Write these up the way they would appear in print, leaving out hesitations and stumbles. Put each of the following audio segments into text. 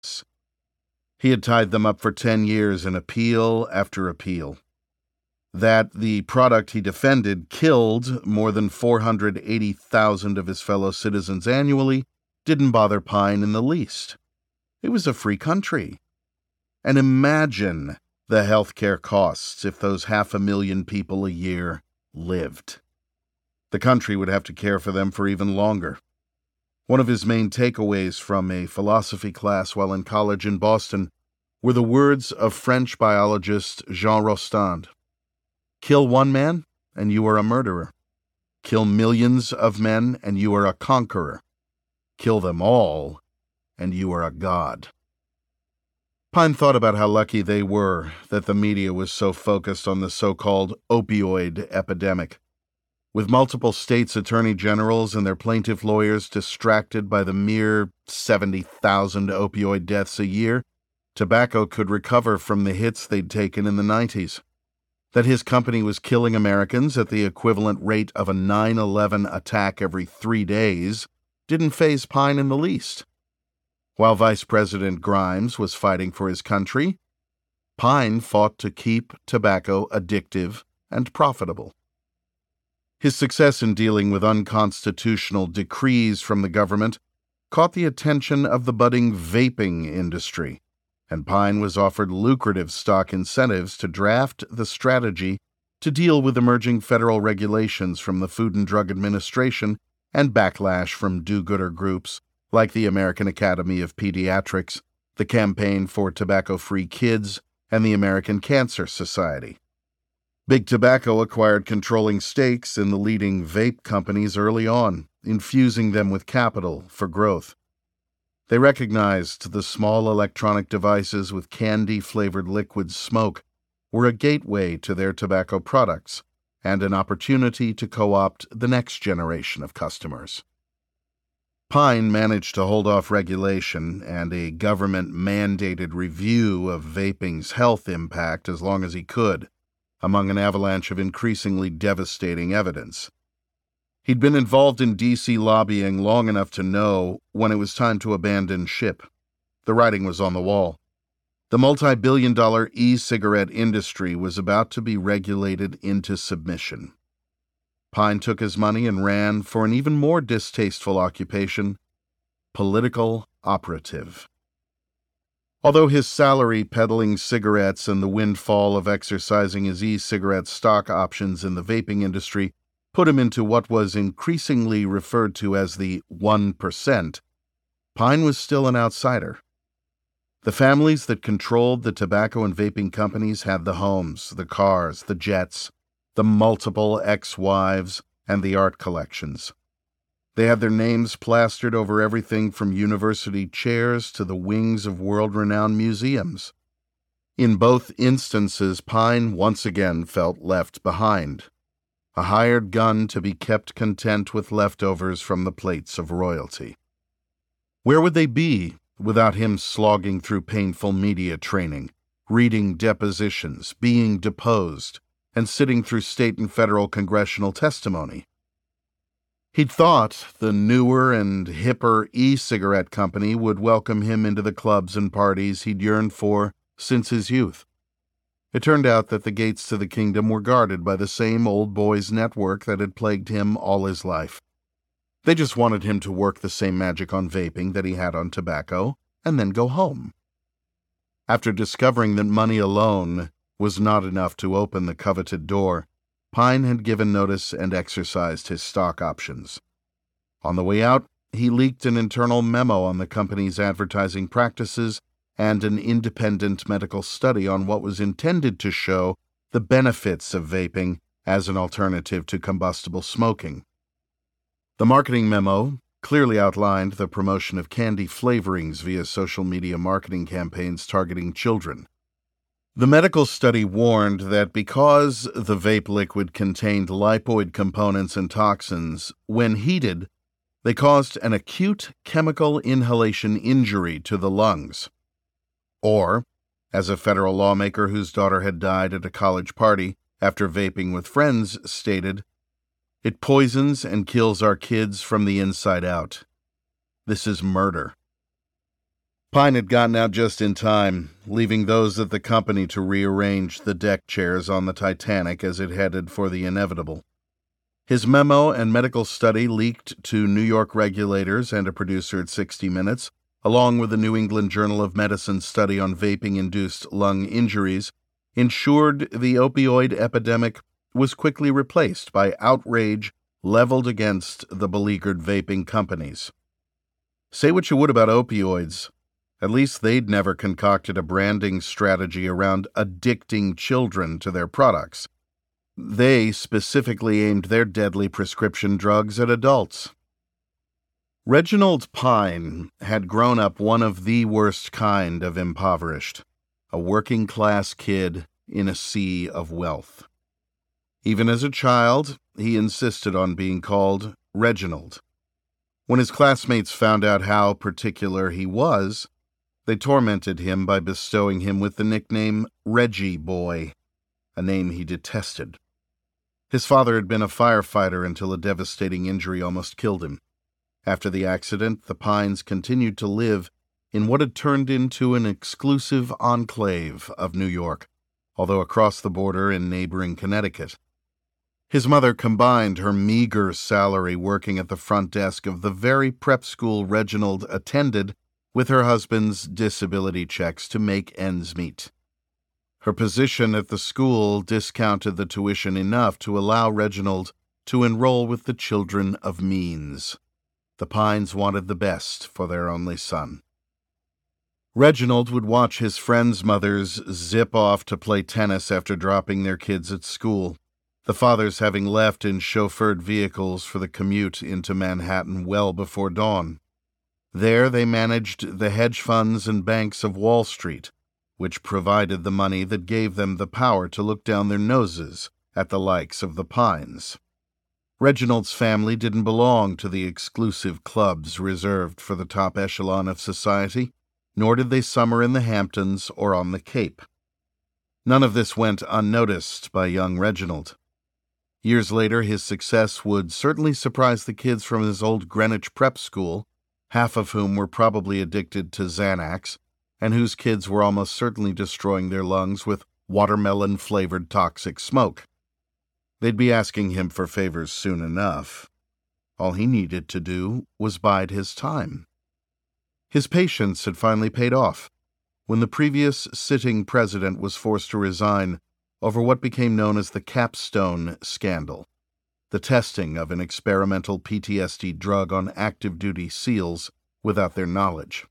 He had tied them up for 10 years in appeal after appeal. That the product he defended killed more than 480,000 of his fellow citizens annually didn't bother Pine in the least. It was a free country. And imagine the healthcare costs if those 500,000 people a year lived. The country would have to care for them for even longer. One of his main takeaways from a philosophy class while in college in Boston were the words of French biologist Jean Rostand. Kill one man, and you are a murderer. Kill millions of men, and you are a conqueror. Kill them all, and you are a god. Pine thought about how lucky they were that the media was so focused on the so-called opioid epidemic. With multiple states' attorney generals and their plaintiff lawyers distracted by the mere 70,000 opioid deaths a year, tobacco could recover from the hits they'd taken in the 90s. That his company was killing Americans at the equivalent rate of a 9/11 attack every 3 days didn't faze Pine in the least. While Vice President Grimes was fighting for his country, Pine fought to keep tobacco addictive and profitable. His success in dealing with unconstitutional decrees from the government caught the attention of the budding vaping industry, and Pine was offered lucrative stock incentives to draft the strategy to deal with emerging federal regulations from the Food and Drug Administration and backlash from do-gooder groups like the American Academy of Pediatrics, the Campaign for Tobacco-Free Kids, and the American Cancer Society. Big Tobacco acquired controlling stakes in the leading vape companies early on, infusing them with capital for growth. They recognized the small electronic devices with candy-flavored liquid smoke were a gateway to their tobacco products and an opportunity to co-opt the next generation of customers. Pine managed to hold off regulation and a government-mandated review of vaping's health impact as long as he could, among an avalanche of increasingly devastating evidence. He'd been involved in D.C. lobbying long enough to know when it was time to abandon ship. The writing was on the wall. The multi-billion-dollar e-cigarette industry was about to be regulated into submission. Pine took his money and ran for an even more distasteful occupation, political operative. Although his salary peddling cigarettes and the windfall of exercising his e-cigarette stock options in the vaping industry put him into what was increasingly referred to as the 1%, Pine was still an outsider. The families that controlled the tobacco and vaping companies had the homes, the cars, the jets, the multiple ex-wives, and the art collections. They had their names plastered over everything from university chairs to the wings of world-renowned museums. In both instances, Pine once again felt left behind, a hired gun to be kept content with leftovers from the plates of royalty. Where would they be without him slogging through painful media training, reading depositions, being deposed, and sitting through state and federal congressional testimony? He'd thought the newer and hipper e-cigarette company would welcome him into the clubs and parties he'd yearned for since his youth. It turned out that the gates to the kingdom were guarded by the same old boys network that had plagued him all his life. They just wanted him to work the same magic on vaping that he had on tobacco, and then go home. After discovering that money alone was not enough to open the coveted door, Pine had given notice and exercised his stock options. On the way out, he leaked an internal memo on the company's advertising practices and an independent medical study on what was intended to show the benefits of vaping as an alternative to combustible smoking. The marketing memo clearly outlined the promotion of candy flavorings via social media marketing campaigns targeting children. The medical study warned that because the vape liquid contained lipoid components and toxins, when heated, they caused an acute chemical inhalation injury to the lungs. Or, as a federal lawmaker whose daughter had died at a college party after vaping with friends stated, "It poisons and kills our kids from the inside out. This is murder." Pine had gotten out just in time, leaving those at the company to rearrange the deck chairs on the Titanic as it headed for the inevitable. His memo and medical study leaked to New York regulators and a producer at 60 Minutes, along with the New England Journal of Medicine study on vaping-induced lung injuries, ensured the opioid epidemic was quickly replaced by outrage leveled against the beleaguered vaping companies. Say what you would about opioids, at least they'd never concocted a branding strategy around addicting children to their products. They specifically aimed their deadly prescription drugs at adults. Reginald Pine had grown up one of the worst kind of impoverished, a working-class kid in a sea of wealth. Even as a child, he insisted on being called Reginald. When his classmates found out how particular he was, they tormented him by bestowing him with the nickname Reggie Boy, a name he detested. His father had been a firefighter until a devastating injury almost killed him. After the accident, the Pines continued to live in what had turned into an exclusive enclave of New York, although across the border in neighboring Connecticut. His mother combined her meager salary working at the front desk of the very prep school Reginald attended with her husband's disability checks to make ends meet. Her position at the school discounted the tuition enough to allow Reginald to enroll with the children of means. The Pines wanted the best for their only son. Reginald would watch his friends' mothers zip off to play tennis after dropping their kids at school, the fathers having left in chauffeured vehicles for the commute into Manhattan well before dawn. There they managed the hedge funds and banks of Wall Street, which provided the money that gave them the power to look down their noses at the likes of the Pines. Reginald's family didn't belong to the exclusive clubs reserved for the top echelon of society, nor did they summer in the Hamptons or on the Cape. None of this went unnoticed by young Reginald. Years later, his success would certainly surprise the kids from his old Greenwich prep school, half of whom were probably addicted to Xanax, and whose kids were almost certainly destroying their lungs with watermelon-flavored toxic smoke. They'd be asking him for favors soon enough. All he needed to do was bide his time. His patience had finally paid off when the previous sitting president was forced to resign over what became known as the Capstone Scandal, the testing of an experimental PTSD drug on active-duty SEALs without their knowledge.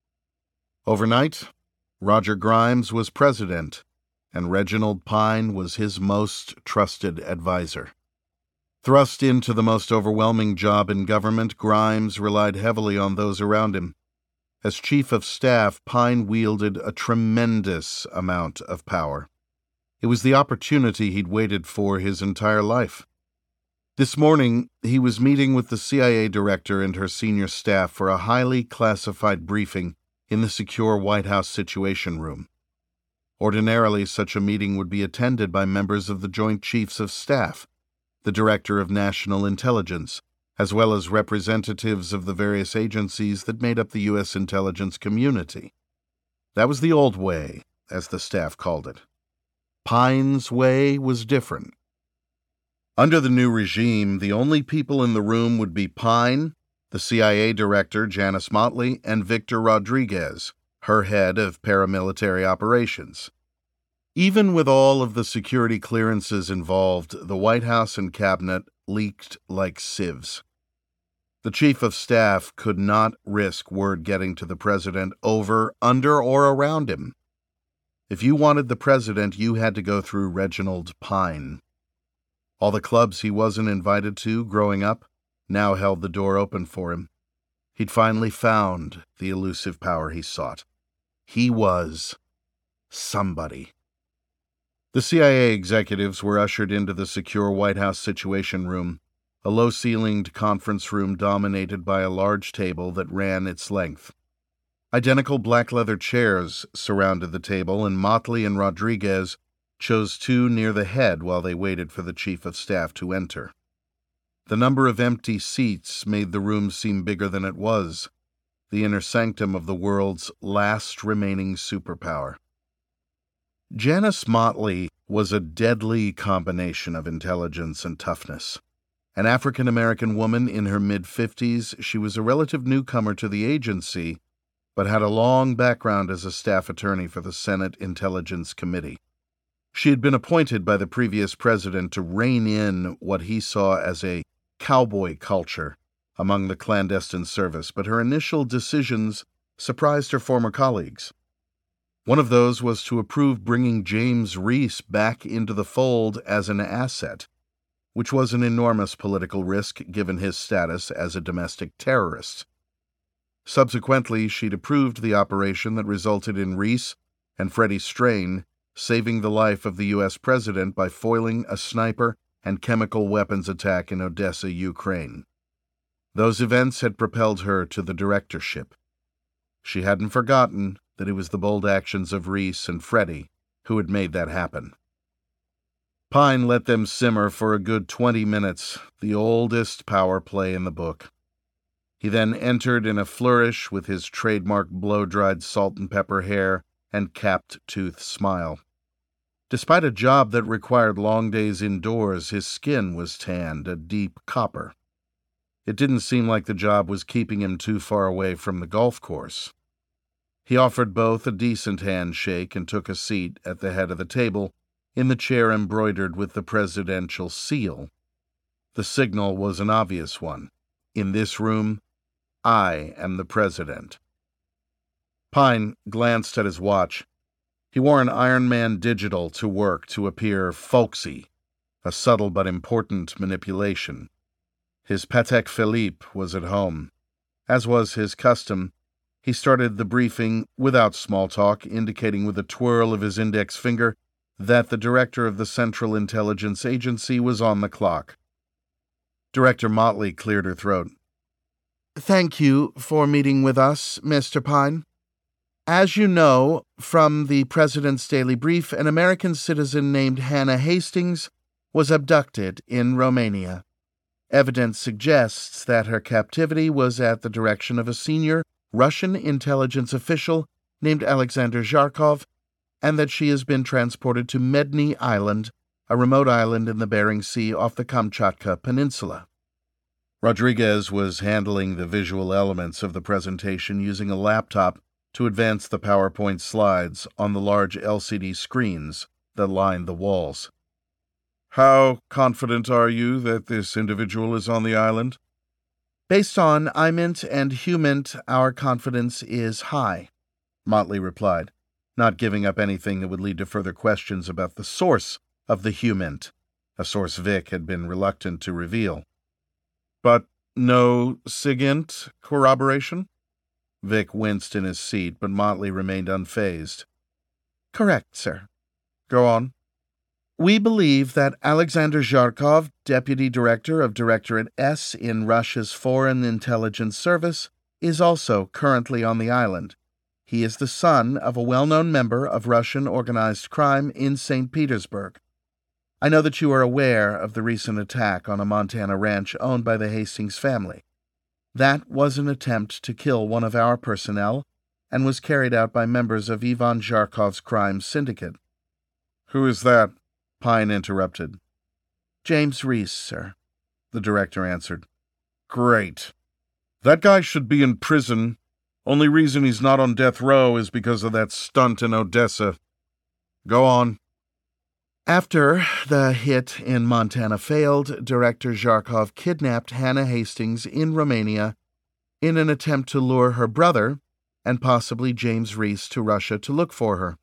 Overnight, Roger Grimes was president, and Reginald Pine was his most trusted advisor. Thrust into the most overwhelming job in government, Grimes relied heavily on those around him. As chief of staff, Pine wielded a tremendous amount of power. It was the opportunity he'd waited for his entire life. This morning, he was meeting with the CIA director and her senior staff for a highly classified briefing in the secure White House Situation Room. Ordinarily, such a meeting would be attended by members of the Joint Chiefs of Staff, the Director of National Intelligence, as well as representatives of the various agencies that made up the U.S. intelligence community. That was the old way, as the staff called it. Pine's way was different. Under the new regime, the only people in the room would be Pine, the CIA director, Janice Motley, and Victor Rodriguez, her head of paramilitary operations. Even with all of the security clearances involved, the White House and cabinet leaked like sieves. The chief of staff could not risk word getting to the president over, under, or around him. If you wanted the president, you had to go through Reginald Pine. All the clubs he wasn't invited to growing up now held the door open for him. He'd finally found the elusive power he sought. He was somebody. The CIA executives were ushered into the secure White House Situation Room, a low-ceilinged conference room dominated by a large table that ran its length. Identical black leather chairs surrounded the table, and Motley and Rodriguez chose two near the head while they waited for the chief of staff to enter. The number of empty seats made the room seem bigger than it was. the inner sanctum of the world's last remaining superpower. Janice Motley was a deadly combination of intelligence and toughness. An African-American woman in her mid-50s, she was a relative newcomer to the agency, but had a long background as a staff attorney for the Senate Intelligence Committee. She had been appointed by the previous president to rein in what he saw as a cowboy culture among the clandestine service, but her initial decisions surprised her former colleagues. One of those was to approve bringing James Reese back into the fold as an asset, which was an enormous political risk given his status as a domestic terrorist. Subsequently, she'd approved the operation that resulted in Reese and Freddie Strain saving the life of the U.S. president by foiling a sniper and chemical weapons attack in Odessa, Ukraine. Those events had propelled her to the directorship. She hadn't forgotten that it was the bold actions of Reese and Freddie who had made that happen. Pine let them simmer for a good 20 minutes, the oldest power play in the book. He then entered in a flourish with his trademark blow-dried salt and pepper hair and capped-tooth smile. Despite a job that required long days indoors, his skin was tanned a deep copper. It didn't seem like the job was keeping him too far away from the golf course. He offered both a decent handshake and took a seat at the head of the table, in the chair embroidered with the presidential seal. The signal was an obvious one. In this room, I am the president. Pine glanced at his watch. He wore an Iron Man digital to work to appear folksy, a subtle but important manipulation. His Patek Philippe was at home. As was his custom, he started the briefing without small talk, indicating with a twirl of his index finger that the director of the Central Intelligence Agency was on the clock. Director Motley cleared her throat. "Thank you for meeting with us, Mr. Pine. As you know from the President's Daily Brief, an American citizen named Hannah Hastings was abducted in Romania. Evidence suggests that her captivity was at the direction of a senior Russian intelligence official named Alexander Zharkov, and that she has been transported to Medny Island, a remote island in the Bering Sea off the Kamchatka Peninsula." Rodriguez was handling the visual elements of the presentation using a laptop to advance the PowerPoint slides on the large LCD screens that lined the walls. "How confident are you that this individual is on the island?" "Based on IMINT and HUMINT, our confidence is high," Motley replied, not giving up anything that would lead to further questions about the source of the HUMINT, a source Vic had been reluctant to reveal. "But no SIGINT corroboration?" Vic winced in his seat, but Motley remained unfazed. "Correct, sir." "Go on." "We believe that Alexander Zharkov, Deputy Director of Directorate S in Russia's Foreign Intelligence Service, is also currently on the island. He is the son of a well-known member of Russian organized crime in St. Petersburg. I know that you are aware of the recent attack on a Montana ranch owned by the Hastings family. That was an attempt to kill one of our personnel and was carried out by members of Ivan Zharkov's crime syndicate." "Who is that?" Pine interrupted. "James Reese, sir," the director answered. "Great. That guy should be in prison. Only reason he's not on death row is because of that stunt in Odessa. Go on." "After the hit in Montana failed, Director Zharkov kidnapped Hannah Hastings in Romania in an attempt to lure her brother and possibly James Reese to Russia to look for her."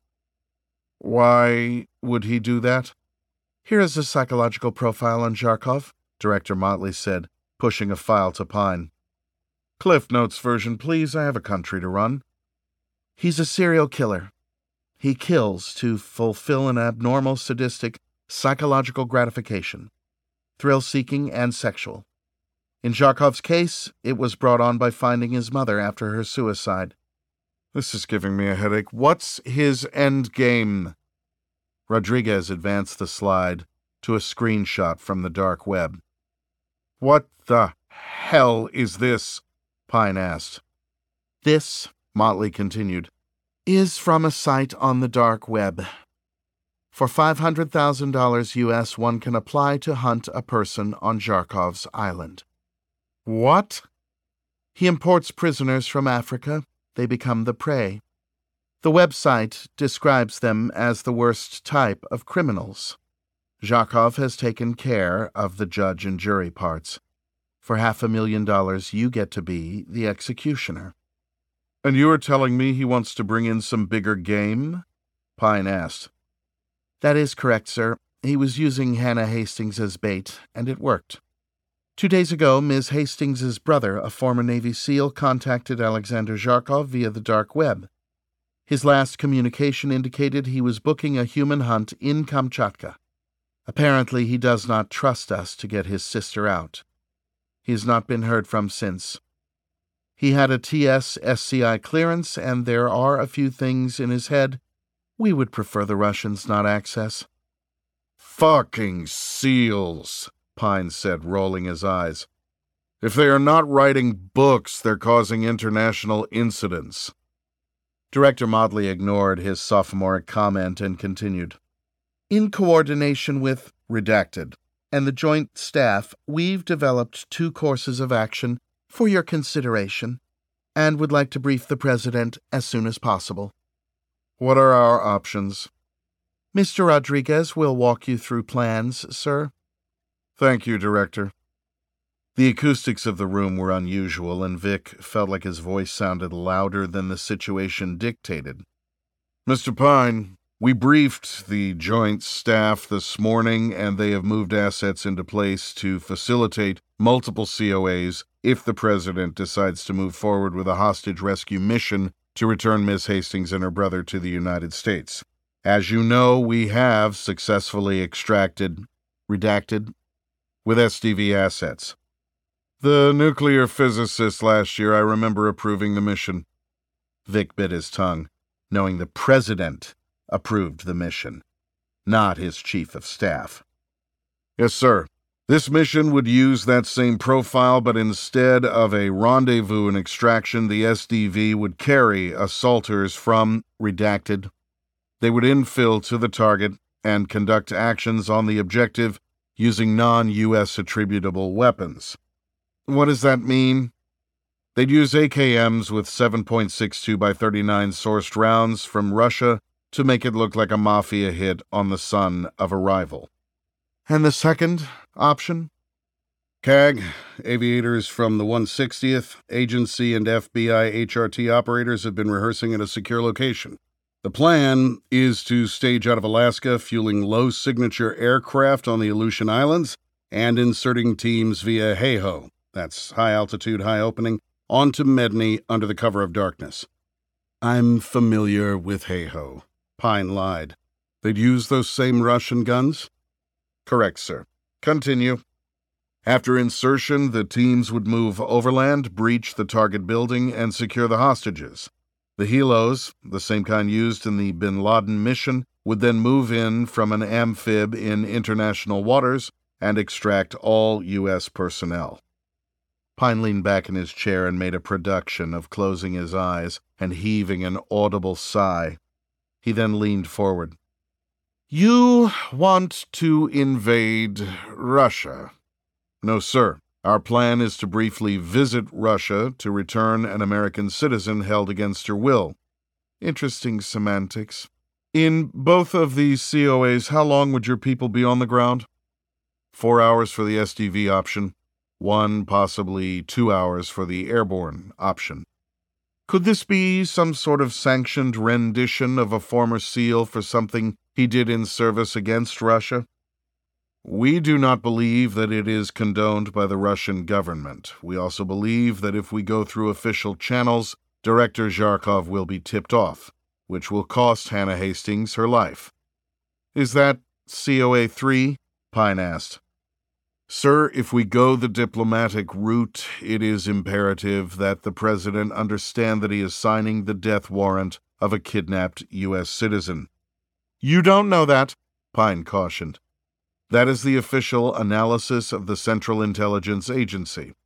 "Why would he do that?" "Here is a psychological profile on Zharkov," Director Motley said, pushing a file to Pine. "Cliff Notes version, please. I have a country to run." "He's a serial killer. He kills to fulfill an abnormal, sadistic, psychological gratification, thrill-seeking and sexual. In Zharkov's case, it was brought on by finding his mother after her suicide." "This is giving me a headache. What's his end game?" Rodriguez advanced the slide to a screenshot from the dark web. "What the hell is this?" Pine asked. This, Motley continued, is from a site on the dark web. For $500,000 US, one can apply to hunt a person on Zharkov's island. What? He imports prisoners from Africa. They become the prey. The website describes them as the worst type of criminals. Zharkov has taken care of the judge and jury parts. For $500,000, you get to be the executioner. And you are telling me he wants to bring in some bigger game? Pine asked. That is correct, sir. He was using Hannah Hastings as bait, and it worked. 2 days ago, Ms. Hastings' brother, a former Navy SEAL, contacted Alexander Zharkov via the dark web. His last communication indicated he was booking a human hunt in Kamchatka. Apparently, he does not trust us to get his sister out. He has not been heard from since. He had a TS-SCI clearance, and there are a few things in his head we would prefer the Russians not access. Fucking SEALs, Pine said, rolling his eyes. If they are not writing books, they're causing international incidents. Director Motley ignored his sophomoric comment and continued. In coordination with Redacted and the Joint Staff, we've developed 2 courses of action for your consideration and would like to brief the President as soon as possible. What are our options? Mr. Rodriguez will walk you through plans, sir. Thank you, Director. The acoustics of the room were unusual, and Vic felt like his voice sounded louder than the situation dictated. Mr. Pine, we briefed the Joint Staff this morning, and they have moved assets into place to facilitate multiple COAs if the President decides to move forward with a hostage rescue mission to return Ms. Hastings and her brother to the United States. As you know, we have successfully extracted Redacted with SDV assets. The nuclear physicist last year, I remember approving the mission. Vic bit his tongue, knowing the President approved the mission, not his Chief of Staff. Yes, sir. This mission would use that same profile, but instead of a rendezvous and extraction, the SDV would carry assaulters from Redacted. They would infill to the target and conduct actions on the objective using non-U.S. attributable weapons. What does that mean? They'd use AKMs with 7.62 by 39 sourced rounds from Russia to make it look like a mafia hit on the son of a rival. And the second option? CAG, aviators from the 160th, agency and FBI HRT operators have been rehearsing at a secure location. The plan is to stage out of Alaska, fueling low-signature aircraft on the Aleutian Islands, and inserting teams via HAHO, that's high-altitude, high-opening, onto Medney under the cover of darkness. I'm familiar with HAHO, Pine lied. They'd use those same Russian guns? Correct, sir. Continue. After insertion, the teams would move overland, breach the target building, and secure the hostages. The helos, the same kind used in the Bin Laden mission, would then move in from an amphib in international waters and extract all U.S. personnel. Pine leaned back in his chair and made a production of closing his eyes and heaving an audible sigh. He then leaned forward. You want to invade Russia? No, sir. Our plan is to briefly visit Russia to return an American citizen held against her will. Interesting semantics. In both of these COAs, how long would your people be on the ground? 4 hours for the SDV option. 1, possibly 2 hours for the airborne option. Could this be some sort of sanctioned rendition of a former SEAL for something he did in service against Russia? We do not believe that it is condoned by the Russian government. We also believe that if we go through official channels, Director Zharkov will be tipped off, which will cost Hannah Hastings her life. Is that COA 3? Pine asked. Sir, if we go the diplomatic route, it is imperative that the President understand that he is signing the death warrant of a kidnapped U.S. citizen. You don't know that, Pine cautioned. That is the official analysis of the Central Intelligence Agency.